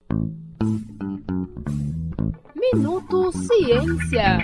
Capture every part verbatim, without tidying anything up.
Minuto Ciência.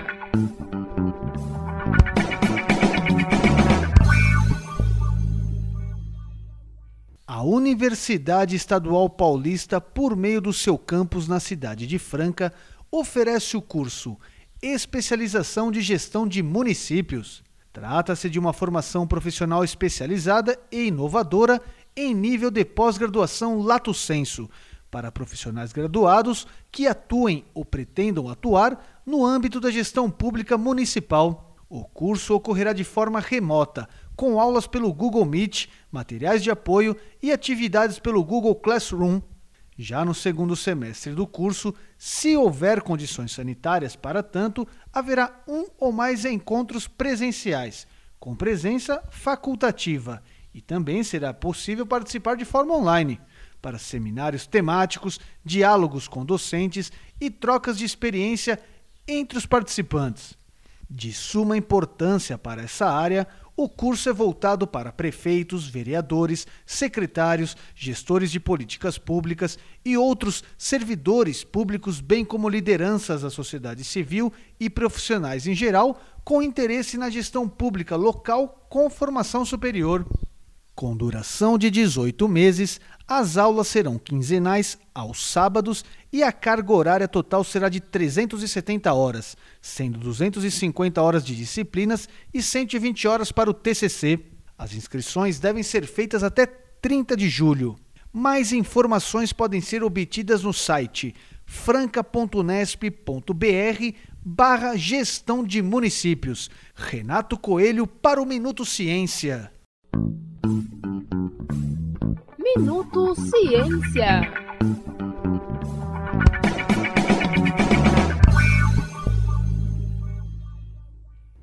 A Universidade Estadual Paulista, por meio do seu campus na cidade de Franca, oferece o curso Especialização de Gestão de Municípios. Trata-se de uma formação profissional especializada e inovadora em nível de pós-graduação lato sensu, para profissionais graduados que atuem ou pretendam atuar no âmbito da gestão pública municipal. O curso ocorrerá de forma remota, com aulas pelo Google Meet, materiais de apoio e atividades pelo Google Classroom. Já no segundo semestre do curso, se houver condições sanitárias para tanto, haverá um ou mais encontros presenciais, com presença facultativa, e também será possível participar de forma online, para seminários temáticos, diálogos com docentes e trocas de experiência entre os participantes. De suma importância para essa área, o curso é voltado para prefeitos, vereadores, secretários, gestores de políticas públicas e outros servidores públicos, bem como lideranças da sociedade civil e profissionais em geral, com interesse na gestão pública local com formação superior. Com duração de dezoito meses, as aulas serão quinzenais aos sábados e a carga horária total será de trezentas e setenta horas, sendo duzentas e cinquenta horas de disciplinas e cento e vinte horas para o T C C. As inscrições devem ser feitas até trinta de julho. Mais informações podem ser obtidas no site franca.unesp.br barra gestão de municípios. Renato Coelho para o Minuto Ciência. Minuto Ciência.